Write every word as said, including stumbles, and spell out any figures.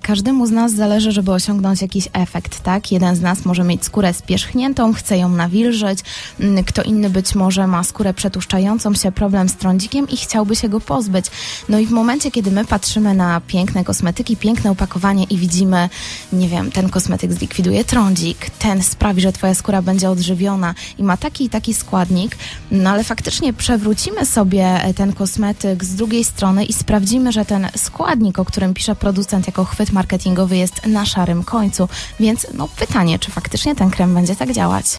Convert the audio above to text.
Każdemu z nas zależy, żeby osiągnąć jakiś efekt, tak? Jeden z nas może mieć skórę spierzchniętą, chce ją nawilżyć, kto inny być może ma skórę przetłuszczającą się, problem z trądzikiem i chciałby się go pozbyć. No i w momencie, kiedy my patrzymy na piękne kosmetyki, piękne opakowanie i widzimy, nie wiem, ten kosmetyk zlikwiduje trądzik, ten sprawi, że twoja skóra będzie odżywiona i ma taki i taki składnik, no ale faktycznie przewrócimy sobie ten kosmetyk z drugiej strony i sprawdzimy, że ten składnik, o którym pisze producent jako chwyt marketingowy, jest na szarym końcu. Więc no pytanie, czy faktycznie ten krem będzie tak działać?